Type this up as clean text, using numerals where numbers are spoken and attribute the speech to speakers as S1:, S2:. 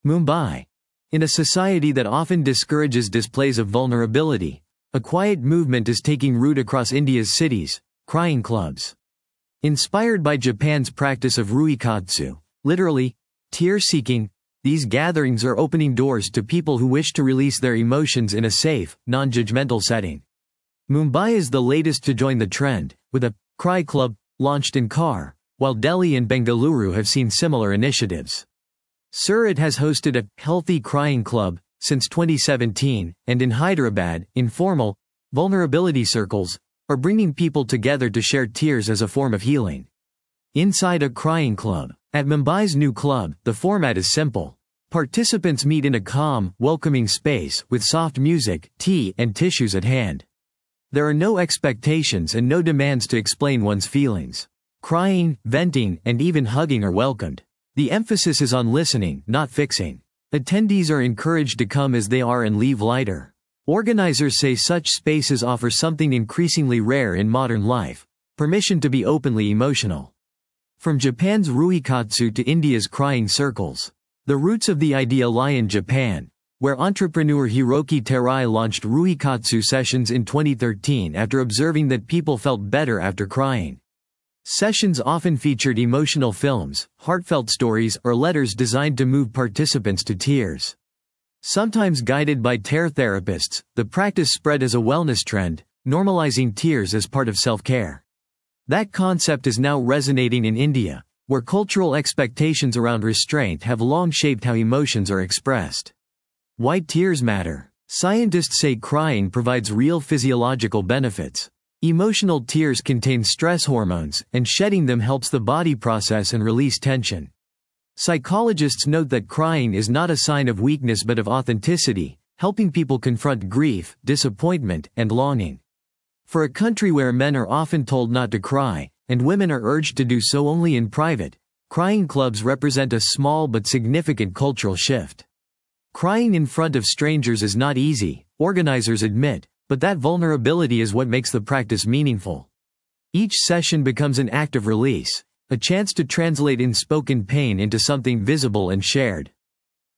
S1: Mumbai. In a society that often discourages displays of vulnerability, a quiet movement is taking root across India's cities: crying clubs. Inspired by Japan's practice of ruikatsu, literally, tear-seeking, these gatherings are opening doors to people who wish to release their emotions in a safe, non-judgmental setting. Mumbai is the latest to join the trend, with a cry club launched in Khar, while Delhi and Bengaluru have seen similar initiatives. Surat has hosted a healthy crying club since 2017, and in Hyderabad, informal vulnerability circles are bringing people together to share tears as a form of healing. Inside a crying club. At Mumbai's new club, the format is simple. Participants meet in a calm, welcoming space with soft music, tea, and tissues at hand. There are no expectations and no demands to explain one's feelings. Crying, venting, and even hugging are welcomed. The emphasis is on listening, not fixing. Attendees are encouraged to come as they are and leave lighter. Organizers say such spaces offer something increasingly rare in modern life: permission to be openly emotional. From Japan's ruikatsu to India's crying circles, the roots of the idea lie in Japan, where entrepreneur Hiroki Terai launched ruikatsu sessions in 2013 after observing that people felt better after crying. Sessions often featured emotional films, heartfelt stories, or letters designed to move participants to tears. Sometimes guided by tear therapists, the practice spread as a wellness trend, normalizing tears as part of self-care. That concept is now resonating in India, where cultural expectations around restraint have long shaped how emotions are expressed. Why tears matter. Scientists say crying provides real physiological benefits. Emotional tears contain stress hormones, and shedding them helps the body process and release tension. Psychologists note that crying is not a sign of weakness but of authenticity, helping people confront grief, disappointment, and longing. For a country where men are often told not to cry, and women are urged to do so only in private, crying clubs represent a small but significant cultural shift. Crying in front of strangers is not easy, organizers admit, but that vulnerability is what makes the practice meaningful. Each session becomes an act of release, a chance to translate unspoken pain into something visible and shared.